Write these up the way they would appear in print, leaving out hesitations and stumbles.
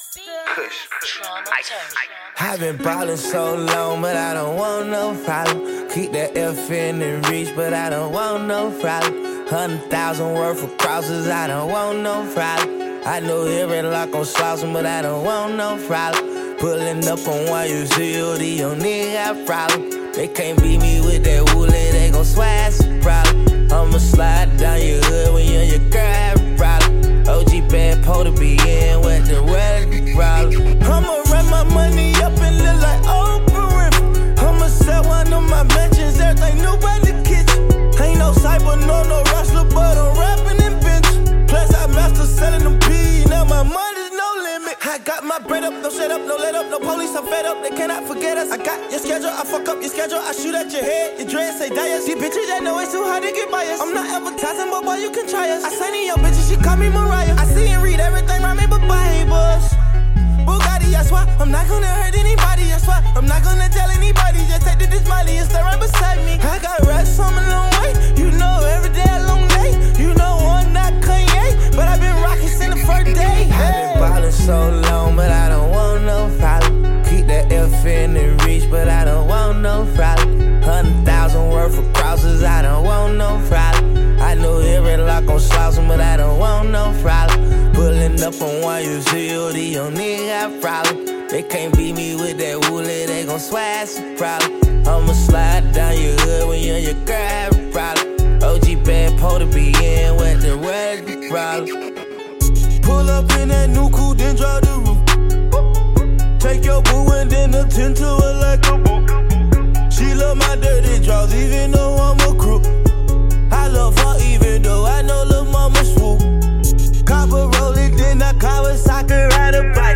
I've been ballin' so long, but I don't want no problem. Keep that F in reach, but I don't want no problem. 100,000 worth of crosses, I don't want no problem. I know every lock on Slauson, but I don't want no problem. Pullin' up on YUZOD, your nigga got problem. They can't beat me with that woolly, they gon' swear it's a problem. I'ma slide down your hood when you and your girl have a problem. OG bad po to be in with the weather problem. I'ma run my money up and look like Oprah Winfrey. I'ma sell one of my mentions, everything new by the kitchen. Ain't no cyber, no wrestler, but I'm rapping in bench. Plus I master selling them P, now my money's no limit. I got my bread up, no shut up, no let up, no police, I'm fed up, they cannot forget us. I got your schedule, I fuck up your schedule, I shoot at your head, your dreads say diet. These bitches that know it's too hard to get by us. I'm not advertising, but boy, you can try us. I seen in your bitches, she call me Mariah. I see and read everything around me but Bibles. Bugatti, I swear, I'm not gonna hurt anybody, I swear. I'm not gonna tell anybody, just take this Molly and stay right beside me. I got rats on a long way, you know every day a long day. You know I'm not Kanye, but I've been rocking since the first day. Hey. I've been ballin' so long, but I don't want no problem. Keep that F in reach, but I don't want no problem. 100,000 worth of crosses, I don't want no problem. I know every lock on Slauson, but I don't want no problem. Pullin' up on YUZOD, your nigga got problem. They can't beat me with that woolly, they gon' swear it's a problem. I'ma slide down your hood when you and your girl have a problem. OG bad po to be in with the weather problem. Pull up in that new coupe, then drop the roof. Take your boo and then attend to her like a boo. She love my dirty draws, even though I'm a crook. I love her even though I know lil' mama swoop. Copper roll it, then I Kawasaki ride a bike.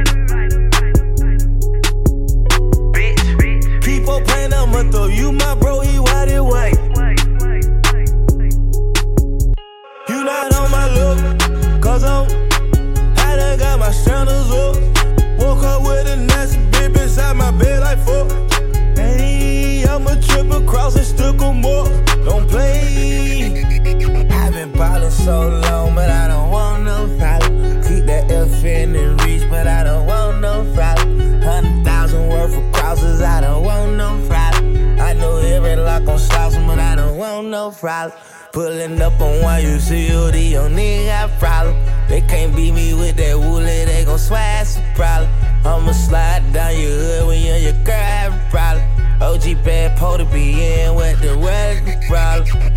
Bitch, keep on playing, I'ma throw you my bro, he wide and white. You not on my look, cause I done got my sandals up. Woke up with a nasty bitch beside my bed like fuck. Hey, I'ma trip across and stick 'em up. Don't play. I've been ballin' so long, but I don't want no problem. Keep that F in reach, but I don't want no problem. 100,000 worth of crosses, I don't want no problem. I know every lock on Slauson, but I don't want no problem. Pullin' up on YUZOD, your nigga got problem. They can't beat me with that woolly, they gon' swear it's a problem. I'ma slide down your hood when you and your girl have a problem. OG bad po to be in with the weather problem.